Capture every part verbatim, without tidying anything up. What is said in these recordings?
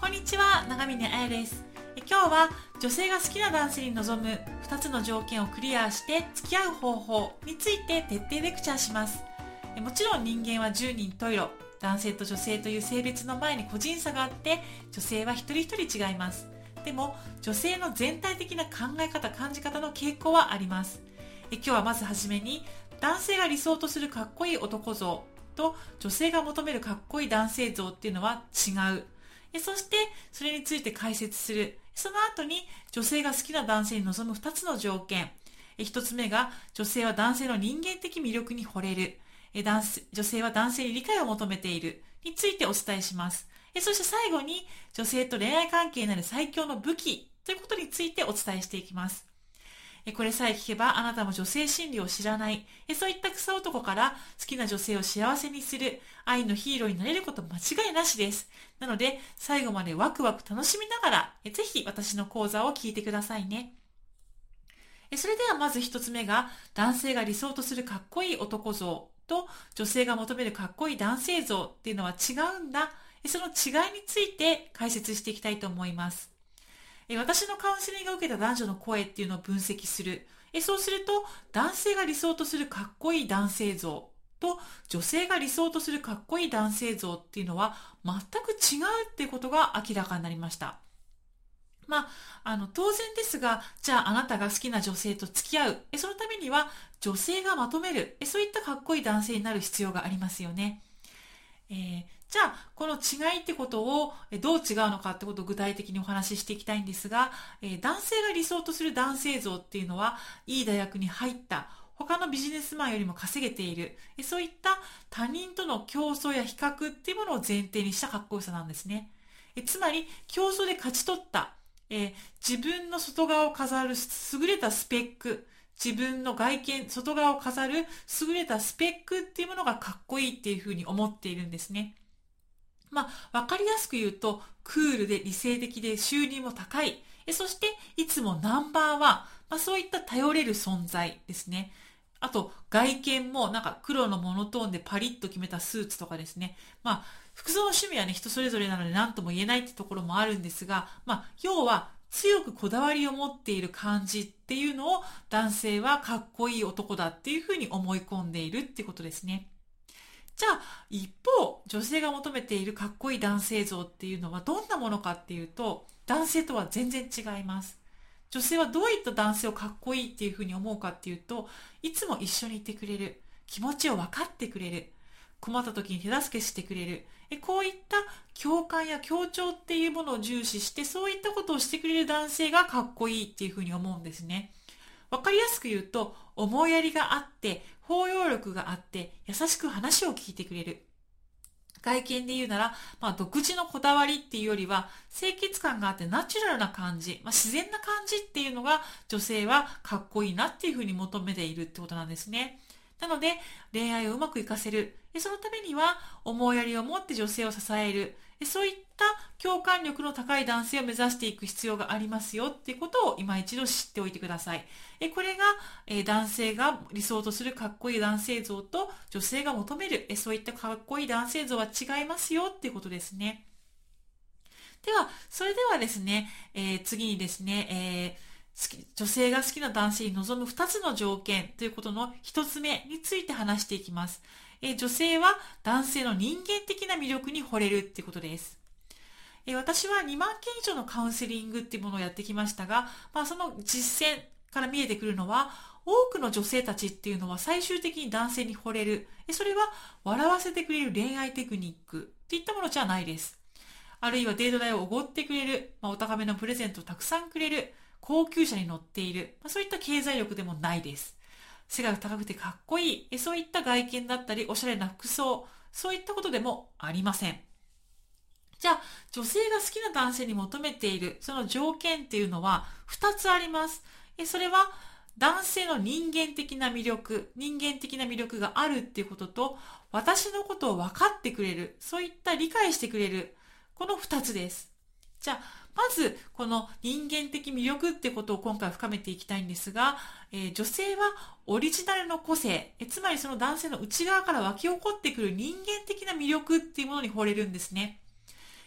こんにちは、長峰彩です。今日は女性が好きな男性に望むふたつの条件をクリアして付き合う方法について徹底レクチャーします。もちろん人間は十人十色、男性と女性という性別の前に個人差があって、女性は一人一人違います。でも女性の全体的な考え方、感じ方の傾向はあります。今日はまずはじめに、男性が理想とするかっこいい男像と女性が求めるかっこいい男性像っていうのは違う。そしてそれについて解説する。その後に女性が好きな男性に望むふたつの条件。ひとつめが、女性は男性の人間的魅力に惚れる。男性女性は男性に理解を求めているについてお伝えします。そして最後に、女性と恋愛関係になる最強の武器ということについてお伝えしていきます。これさえ聞けばあなたも女性心理を知らない、そういった草男から好きな女性を幸せにする愛のヒーローになれること間違いなしです。なので最後までワクワク楽しみながら、ぜひ私の講座を聞いてくださいね。それではまず一つ目が、男性が理想とするかっこいい男像と女性が求めるかっこいい男性像っていうのは違うんだ。その違いについて解説していきたいと思います。私のカウンセリングを受けた男女の声っていうのを分析する。そうすると、男性が理想とするかっこいい男性像と女性が理想とするかっこいい男性像っていうのは全く違うっていうことが明らかになりました。まあ、あの当然ですが、じゃああなたが好きな女性と付き合う。そのためには女性が求める。そういったかっこいい男性になる必要がありますよね。えーじゃあ、この違いってことをどう違うのかってことを具体的にお話ししていきたいんですが、男性が理想とする男性像っていうのは、いい大学に入った、他のビジネスマンよりも稼げている、そういった他人との競争や比較っていうものを前提にしたかっこよさなんですね。つまり、競争で勝ち取った、自分の外側を飾る優れたスペック、自分の外見、外側を飾る優れたスペックっていうものがかっこいいっていうふうに思っているんですね。まあ、わかりやすく言うと、クールで理性的で収入も高い。そして、いつもナンバーワン。まあ、そういった頼れる存在ですね。あと、外見もなんか黒のモノトーンでパリッと決めたスーツとかですね。まあ、服装の趣味はね、人それぞれなので何とも言えないってところもあるんですが、まあ、要は強くこだわりを持っている感じっていうのを男性はかっこいい男だっていうふうに思い込んでいるってことですね。じゃあ一方、女性が求めているかっこいい男性像っていうのはどんなものかっていうと、男性とは全然違います。女性はどういった男性をかっこいいっていうふうに思うかっていうと、いつも一緒にいてくれる、気持ちを分かってくれる、困った時に手助けしてくれる、こういった共感や協調っていうものを重視して、そういったことをしてくれる男性がかっこいいっていうふうに思うんですね。わかりやすく言うと、思いやりがあって、包容力があって、優しく話を聞いてくれる。外見で言うなら、まあ、独自のこだわりっていうよりは、清潔感があってナチュラルな感じ、まあ、自然な感じっていうのが女性はかっこいいなっていうふうに求めているってことなんですね。なので、恋愛をうまくいかせる。そのためには、思いやりを持って女性を支える。そういった共感力の高い男性を目指していく必要がありますよっていうことを今一度知っておいてください。これが男性が理想とするかっこいい男性像と女性が求めるそういったかっこいい男性像は違いますよっていうことですね。では、それではですね、えー、次にですね、えー好き女性が好きな男性に望むふたつの条件ということのひとつめについて話していきます。えー、女性は男性の人間的な魅力に惚れるっていうことです。えー、私はにまんけん以上のカウンセリングっていうものをやってきましたが、まあ、その実践から見えてくるのは、多くの女性たちっていうのは最終的に男性に惚れる。それは笑わせてくれる恋愛テクニックっていったものじゃないです。あるいはデート代をおごってくれる、まあ、お高めのプレゼントをたくさんくれる、高級車に乗っている、そういった経済力でもないです。背が高くてかっこいい、そういった外見だったり、おしゃれな服装、そういったことでもありません。じゃあ、女性が好きな男性に求めている、その条件っていうのはふたつあります。それは、男性の人間的な魅力、人間的な魅力があるっていうことと、私のことを分かってくれる、そういった理解してくれる、このふたつです。じゃあ、まず、この人間的魅力ってことを今回深めていきたいんですが、えー、女性はオリジナルの個性、えつまりその男性の内側から湧き起こってくる人間的な魅力っていうものに惚れるんですね。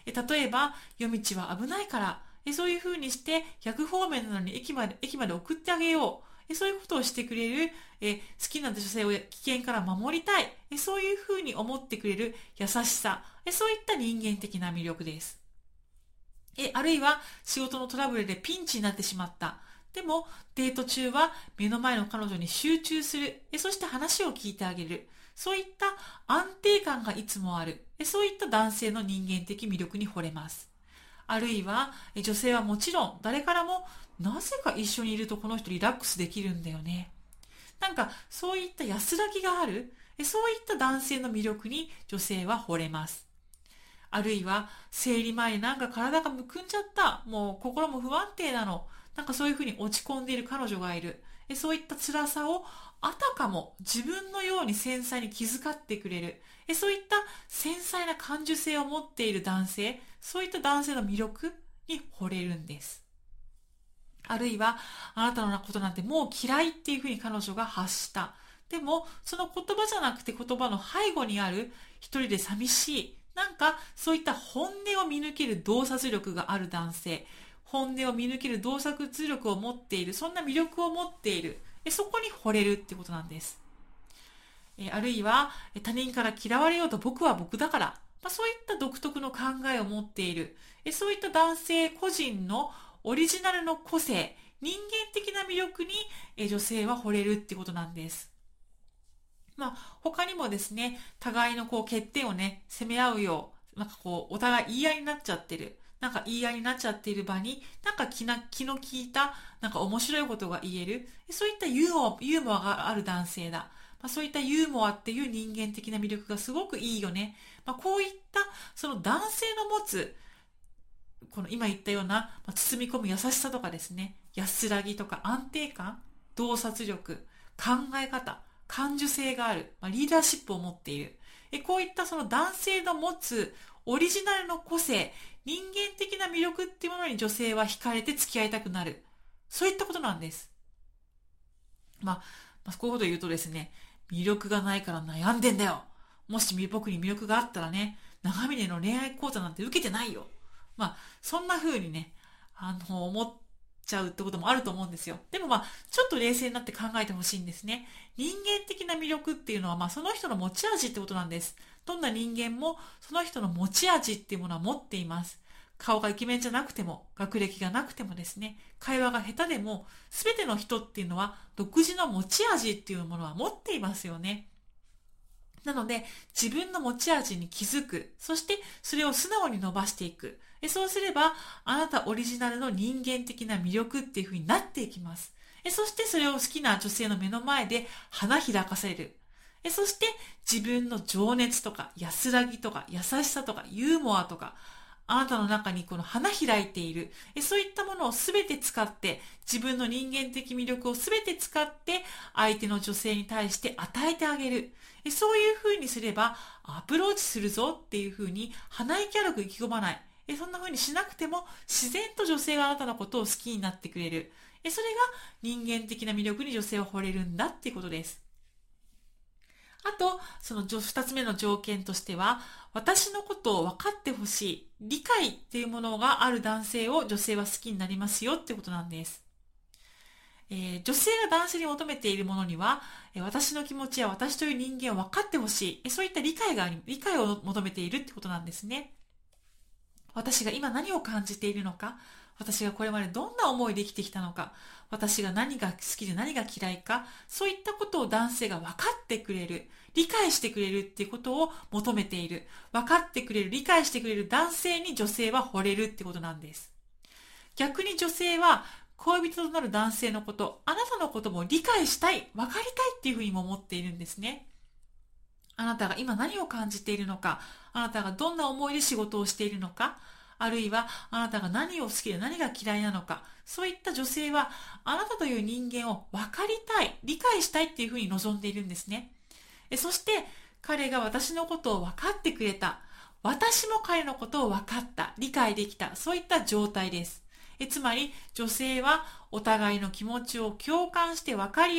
え例えば、夜道は危ないから、えそういうふうにして逆方面なのに駅まで、駅まで送ってあげよう。えそういうことをしてくれる、え好きな女性を危険から守りたい。えそういうふうに思ってくれる優しさ。えそういった人間的な魅力です。えあるいは仕事のトラブルでピンチになってしまった。でもデート中は目の前の彼女に集中する。えそして話を聞いてあげる。そういった安定感がいつもある。えそういった男性の人間的魅力に惚れます。あるいはえ女性はもちろん誰からもなぜか一緒にいるとこの人リラックスできるんだよね。なんかそういった安らぎがある。えそういった男性の魅力に女性は惚れます。あるいは生理前になんか体がむくんじゃった。もう心も不安定なの。なんかそういうふうに落ち込んでいる彼女がいる。えそういった辛さをあたかも自分のように繊細に気遣ってくれる。えそういった繊細な感受性を持っている男性、そういった男性の魅力に惚れるんです。あるいは、あなたのことなんてもう嫌いっていうふうに彼女が発した。でも、その言葉じゃなくて言葉の背後にある一人で寂しい。なんか、そういった本音を見抜ける洞察力がある男性。本音を見抜ける洞察力を持っている。そんな魅力を持っている。そこに惚れるってことなんです。あるいは、他人から嫌われようと僕は僕だから。まあ、そういった独特の考えを持っている。そういった男性個人のオリジナルの個性、人間的な魅力に女性は惚れるってことなんです。まあ、他にもですね、互いのこう欠点をね、責め合うよう、なんかこう、お互い言い合いになっちゃってる。なんか言い合いになっちゃっている場に、なんか気な気の利いた、なんか面白いことが言える。そういったユーモア、ユーモアがある男性だ。まあ、そういったユーモアっていう人間的な魅力がすごくいいよね。まあ、こういったその男性の持つこの今言ったような、まあ、包み込む優しさとかですね、安らぎとか安定感、洞察力、考え方、感受性がある、まあ、リーダーシップを持っている。えこういったその男性の持つオリジナルの個性、人間的な魅力っていうものに女性は惹かれて付き合いたくなる。そういったことなんです。まあ、まあ、こういうことを言うとですね、魅力がないから悩んでんだよ。もし僕に魅力があったらね、長峰の恋愛講座なんて受けてないよ。まあ、そんな風にね、あの、思っちゃうってこともあると思うんですよ。でもまあ、ちょっと冷静になって考えてほしいんですね。人間的な魅力っていうのは、まあ、その人の持ち味ってことなんです。どんな人間も、その人の持ち味っていうものは持っています。顔がイケメンじゃなくても、学歴がなくてもですね、会話が下手でも、すべての人っていうのは、独自の持ち味っていうものは持っていますよね。なので、自分の持ち味に気づく。そして、それを素直に伸ばしていく。そうすれば、あなたオリジナルの人間的な魅力っていう風になっていきます。そして、それを好きな女性の目の前で花開かせる。そして、自分の情熱とか、安らぎとか、優しさとか、ユーモアとか、あなたの中にこの花開いている。そういったものをすべて使って、自分の人間的魅力をすべて使って、相手の女性に対して与えてあげる。そういう風にすれば、アプローチするぞっていう風に、鼻息荒く意気込まない。そんな風にしなくても、自然と女性があなたのことを好きになってくれる。それが人間的な魅力に女性は惚れるんだっていうことです。あと、その二つ目の条件としては、私のことを分かってほしい、理解っていうものがある男性を女性は好きになりますよってことなんです。えー、女性が男性に求めているものには、えー、私の気持ちや私という人間を分かってほしい、そういった理解があり、理解を求めているってことなんですね。私が今何を感じているのか、私がこれまでどんな思いで生きてきたのか、私が何が好きで何が嫌いか、そういったことを男性が分かってくれる、理解してくれるっていうことを求めている。分かってくれる、理解してくれる男性に女性は惚れるってことなんです。逆に女性は恋人となる男性のこと、あなたのことも理解したい、分かりたいっていうふうにも思っているんですね。あなたが今何を感じているのか、あなたがどんな思いで仕事をしているのか、あるいはあなたが何を好きで何が嫌いなのか、そういった女性はあなたという人間を分かりたい、理解したいっていうふうに望んでいるんですね。そして彼が私のことを分かってくれた、私も彼のことを分かった、理解できた、そういった状態です。えつまり女性はお互いの気持ちを共感して分かり合う、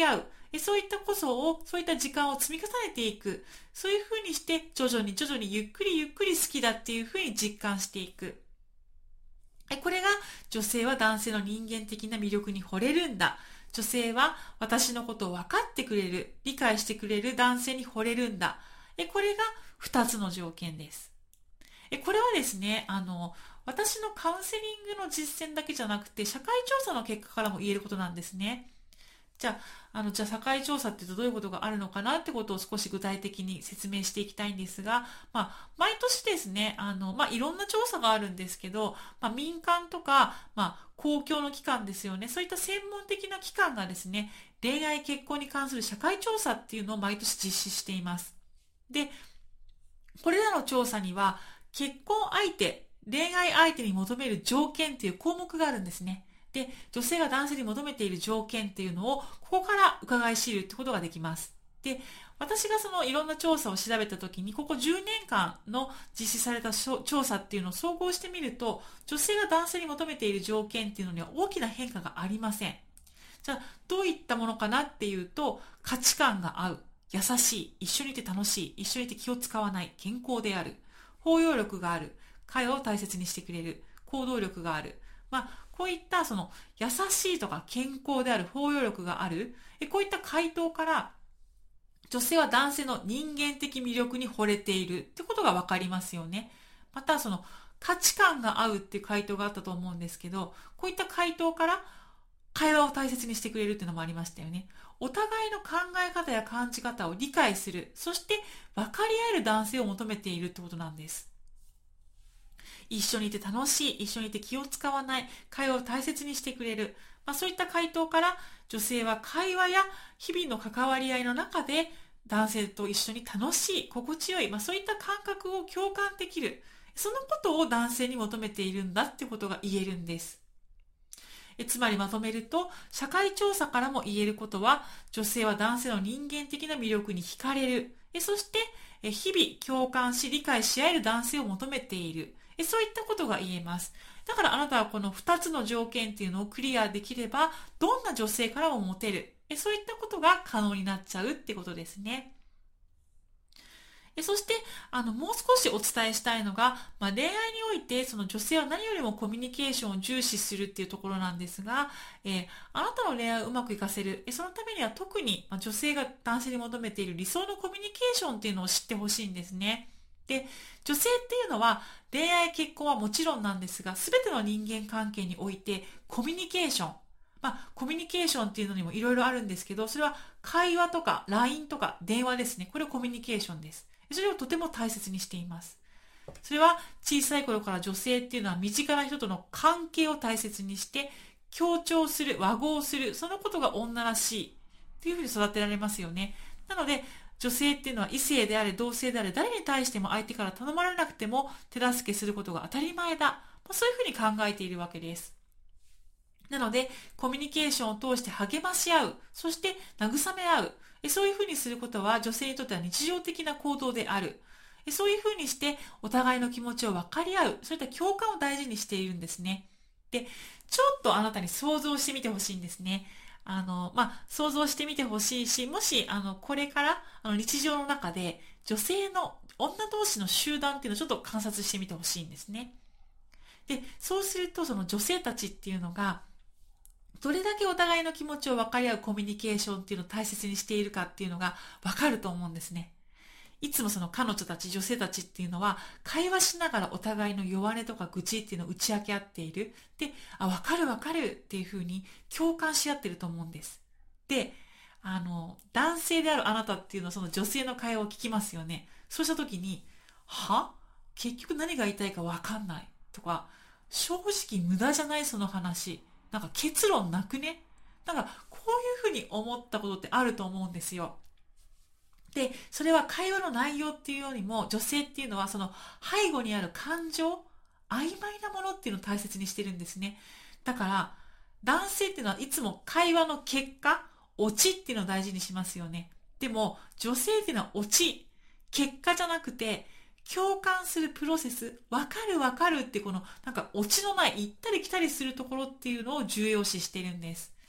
そういったこそを、そういった時間を積み重ねていく。そういうふうにして、徐々に徐々にゆっくりゆっくり好きだっていうふうに実感していく。これが女性は男性の人間的な魅力に惚れるんだ。女性は私のことを分かってくれる、理解してくれる男性に惚れるんだ。これが二つの条件です。これはですね、あの、私のカウンセリングの実践だけじゃなくて、社会調査の結果からも言えることなんですね。じゃあ、あの、じゃあ社会調査ってどういうことがあるのかなってことを少し具体的に説明していきたいんですが、まあ、毎年ですね、あの、まあ、いろんな調査があるんですけど、まあ、民間とか、まあ、公共の機関ですよね。そういった専門的な機関がですね、恋愛結婚に関する社会調査っていうのを毎年実施しています。で、これらの調査には、結婚相手、恋愛相手に求める条件っていう項目があるんですね。で、女性が男性に求めている条件っていうのを、ここから伺い知るってことができます。で、私がそのいろんな調査を調べたときに、ここじゅうねんかんの実施された調査っていうのを総合してみると、女性が男性に求めている条件っていうのには大きな変化がありません。じゃあ、どういったものかなっていうと、価値観が合う、優しい、一緒にいて楽しい、一緒にいて気を使わない、健康である、包容力がある、会話を大切にしてくれる、行動力がある。まあ、こういったその優しいとか健康である、包容力がある、こういった回答から女性は男性の人間的魅力に惚れているってことがわかりますよね。またその価値観が合うっていう回答があったと思うんですけど、こういった回答から会話を大切にしてくれるっていうのもありましたよね。お互いの考え方や感じ方を理解する、そして分かり合える男性を求めているってことなんです。一緒にいて楽しい、一緒にいて気を使わない、会話を大切にしてくれる。まあ、そういった回答から女性は会話や日々の関わり合いの中で男性と一緒に楽しい、心地よい、まあ、そういった感覚を共感できる。そのことを男性に求めているんだってことが言えるんです。えつまりまとめると、社会調査からも言えることは、女性は男性の人間的な魅力に惹かれる。えそしてえ日々共感し理解し合える男性を求めている。そういったことが言えます。だからあなたはこのふたつの条件っていうのをクリアできれば、どんな女性からもモテる。そういったことが可能になっちゃうってことですね。そして、あの、もう少しお伝えしたいのが、まあ、恋愛において、その女性は何よりもコミュニケーションを重視するっていうところなんですが、えー、あなたの恋愛をうまくいかせる。そのためには特に、まあ、女性が男性に求めている理想のコミュニケーションっていうのを知ってほしいんですね。で、女性っていうのは恋愛結婚はもちろんなんですが、すべての人間関係においてコミュニケーション、まあ、コミュニケーションっていうのにもいろいろあるんですけど、それは会話とか ライン とか電話ですね。これはコミュニケーションです。それをとても大切にしています。それは小さい頃から女性っていうのは身近な人との関係を大切にして強調する、和合する、そのことが女らしいっていうふうに育てられますよね。なので、女性っていうのは異性であれ同性であれ誰に対しても相手から頼まれなくても手助けすることが当たり前だ。そういうふうに考えているわけです。なので、コミュニケーションを通して励まし合う、そして慰め合う。そういうふうにすることは女性にとっては日常的な行動である。そういうふうにしてお互いの気持ちを分かり合う、そういった共感を大事にしているんですね。で、ちょっとあなたに想像してみてほしいんですね。あの、まあ、想像してみてほしいし、もし、あの、これから、あの、日常の中で、女性の、女同士の集団っていうのをちょっと観察してみてほしいんですね。で、そうすると、その女性たちっていうのが、どれだけお互いの気持ちを分かり合うコミュニケーションっていうのを大切にしているかっていうのが分かると思うんですね。いつもその彼女たち、女性たちっていうのは、会話しながらお互いの弱音とか愚痴っていうのを打ち明け合っている。で、あ、わかるわかるっていうふうに共感し合ってると思うんです。で、あの、男性であるあなたっていうのはその女性の会話を聞きますよね。そうしたときに、は？結局何が言いたいかわかんない。とか、正直無駄じゃないその話。なんか結論なくね？なんかこういうふうに思ったことってあると思うんですよ。で、それは会話の内容っていうよりも、女性っていうのはその背後にある感情、曖昧なものっていうのを大切にしてるんですね。だから、男性っていうのはいつも会話の結果、オチっていうのを大事にしますよね。でも、女性っていうのはオチ、結果じゃなくて、共感するプロセス、わかるわかるってこの、なんかオチのない行ったり来たりするところっていうのを重要視してるんです。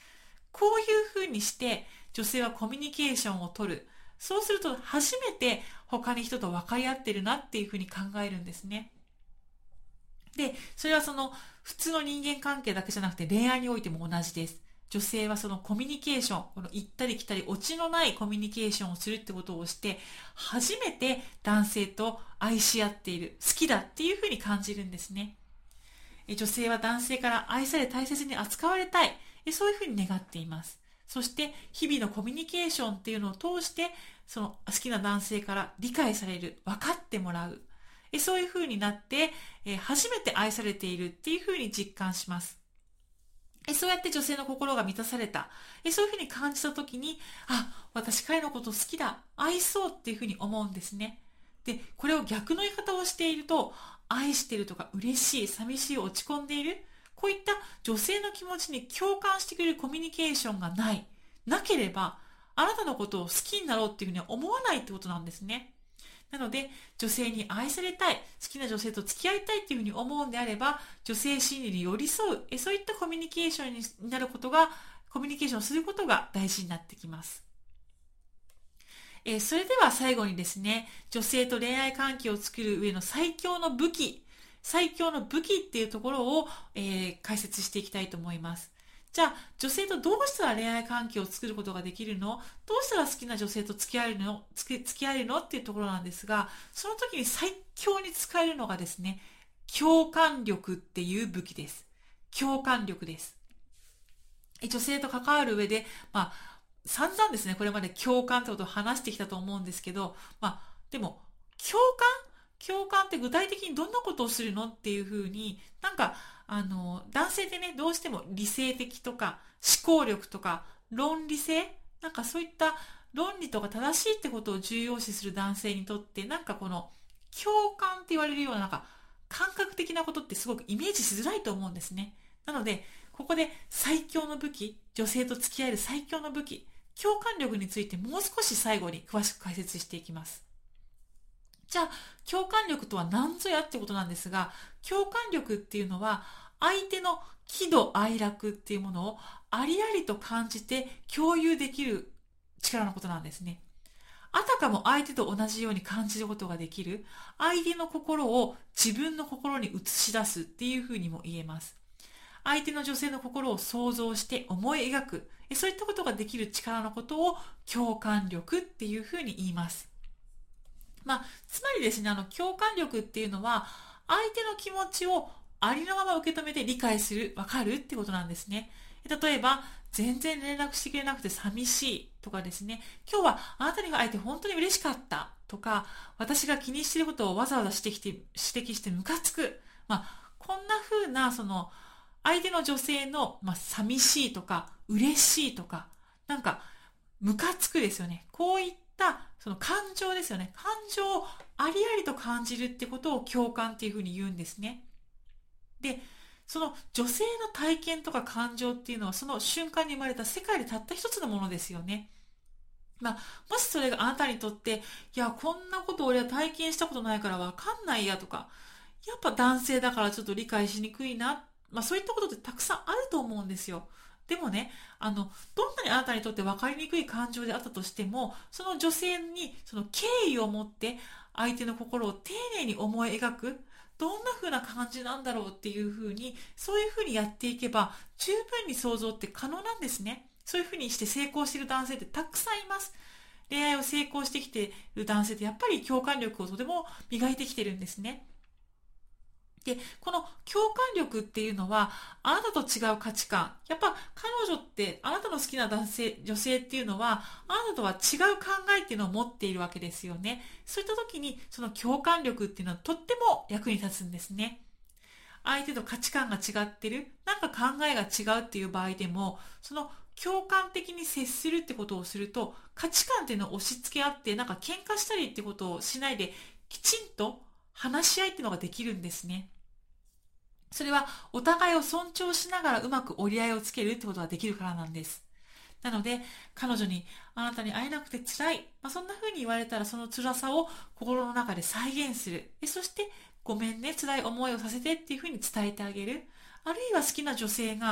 こういうふうにして女性はコミュニケーションを取る。そうすると初めて他に人と分かり合ってるなっていうふうに考えるんですね。で、それはその普通の人間関係だけじゃなくて恋愛においても同じです。女性はそのコミュニケーション、この行ったり来たりオチのないコミュニケーションをするってことをして、初めて男性と愛し合っている、好きだっていうふうに感じるんですね。女性は男性から愛され大切に扱われたい、そういうふうに願っています。そして日々のコミュニケーションっていうのを通して、その好きな男性から理解される、分かってもらう、そういうふうになって初めて愛されているっていうふうに実感します。そうやって女性の心が満たされた、そういうふうに感じたときに、あ、私彼のこと好きだ、愛そうっていうふうに思うんですね。で、これを逆の言い方をしていると、愛してるとか嬉しい、寂しい、落ち込んでいる、こういった女性の気持ちに共感してくれるコミュニケーションがない、なければ、あなたのことを好きになろうっていうふうには思わないってことなんですね。なので、女性に愛されたい、好きな女性と付き合いたいっていうふうに思うんであれば、女性心理に寄り添う、そういったコミュニケーションになることが、コミュニケーションをすることが大事になってきます。えー、それでは最後にですね、女性と恋愛関係を作る上の最強の武器、最強の武器っていうところを、えー、解説していきたいと思います。じゃあ、女性とどうしたら恋愛関係を作ることができるの？どうしたら好きな女性と付き合えるの？付き合えるのっていうところなんですが、その時に最強に使えるのがですね、共感力っていう武器です。共感力です。女性と関わる上で、まあ、散々ですね、これまで共感ってことを話してきたと思うんですけど、まあ、でも、共感共感って具体的にどんなことをするのっていうふうに、なんか、あの、男性ってね、どうしても理性的とか、思考力とか、論理性、なんかそういった論理とか正しいってことを重要視する男性にとって、なんかこの、共感って言われるような、なんか、感覚的なことってすごくイメージしづらいと思うんですね。なので、ここで最強の武器、女性と付き合える最強の武器、共感力についてもう少し最後に詳しく解説していきます。じゃあ、共感力とは何ぞやってことなんですが、共感力っていうのは、相手の喜怒哀楽っていうものをありありと感じて共有できる力のことなんですね。あたかも相手と同じように感じることができる、相手の心を自分の心に映し出すっていうふうにも言えます。相手の女性の心を想像して思い描く、そういったことができる力のことを共感力っていうふうに言います。まあ、つまりですね、あの共感力っていうのは相手の気持ちをありのまま受け止めて理解する、わかるってことなんですね。例えば、全然連絡してくれなくて寂しいとかですね、今日はあなたに会えて本当に嬉しかったとか、私が気にしていることをわざわざ指摘して指摘してムカつく。まあ、こんな風なその相手の女性の、まあ、寂しいとか嬉しいとか、なんかムカつくですよね。こういったその感情ですよね。感情をありありと感じるってことを共感っていうふうに言うんですね。で、その女性の体験とか感情っていうのはその瞬間に生まれた世界でたった一つのものですよね。まあ、もしそれがあなたにとって、いや、こんなこと俺は体験したことないからわかんないやとか、やっぱ男性だからちょっと理解しにくいな。まあそういったことってたくさんあると思うんですよ。でもね、あの、どんなにあなたにとって分かりにくい感情であったとしても、その女性にその敬意を持って相手の心を丁寧に思い描く、どんな風な感じなんだろうっていう風に、そういう風にやっていけば十分に想像って可能なんですね。そういう風にして成功している男性ってたくさんいます。恋愛を成功してきている男性ってやっぱり共感力をとても磨いてきてるんですね。で、この共感力っていうのは、あなたと違う価値観。やっぱ彼女って、あなたの好きな男性、女性っていうのは、あなたとは違う考えっていうのを持っているわけですよね。そういった時に、その共感力っていうのはとっても役に立つんですね。相手と価値観が違ってる、なんか考えが違うっていう場合でも、その共感的に接するってことをすると、価値観っていうのを押し付け合って、なんか喧嘩したりってことをしないで、きちんと話し合いっていうのができるんですね。それはお互いを尊重しながらうまく折り合いをつけるってことができるからなんです。なので、彼女にあなたに会えなくて辛い、まあ、そんな風に言われたらその辛さを心の中で再現する。そしてごめんね、辛い思いをさせてっていう風に伝えてあげる。あるいは好きな女性が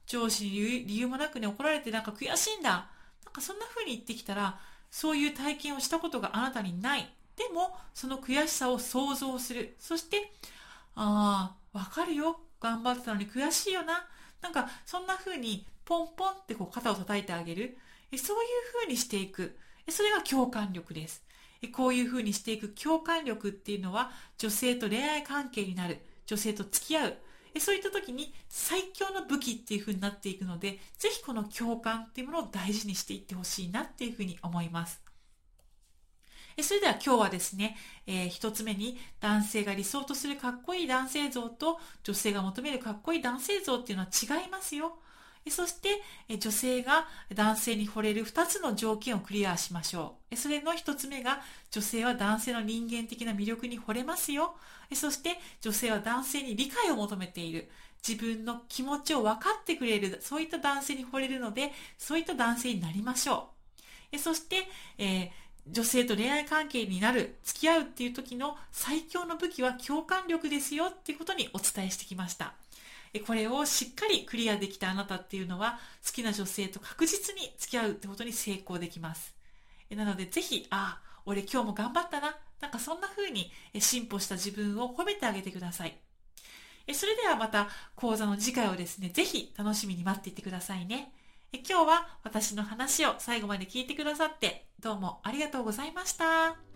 上司に理由理由もなくね、怒られてなんか悔しいんだ。なんかそんな風に言ってきたら、そういう体験をしたことがあなたにない。でも、その悔しさを想像する。そして、ああ、わかるよ。頑張ってたのに悔しいよな。なんか、そんな風に、ポンポンってこう肩を叩いてあげる。えそういう風にしていく。えそれが共感力です。えこういう風にしていく共感力っていうのは、女性と恋愛関係になる。女性と付き合う。えそういった時に最強の武器っていう風になっていくので、ぜひこの共感っていうものを大事にしていってほしいなっていう風に思います。それでは今日はですね、えー、一つ目に男性が理想とするかっこいい男性像と女性が求めるかっこいい男性像っていうのは違いますよ。そして女性が男性に惚れるふたつの条件をクリアしましょう。それのひとつめが女性は男性の人間的な魅力に惚れますよ。そして女性は男性に理解を求めている。自分の気持ちを分かってくれる、そういった男性に惚れるので、そういった男性になりましょう。そして、えー女性と恋愛関係になる、付き合うっていう時の最強の武器は共感力ですよっていうことにお伝えしてきました。これをしっかりクリアできたあなたっていうのは好きな女性と確実に付き合うってことに成功できます。なのでぜひ、ああ、俺今日も頑張ったな。なんかそんな風に進歩した自分を褒めてあげてください。それではまた講座の次回をですね、ぜひ楽しみに待っていてくださいね。今日は私の話を最後まで聞いてくださってどうもありがとうございました。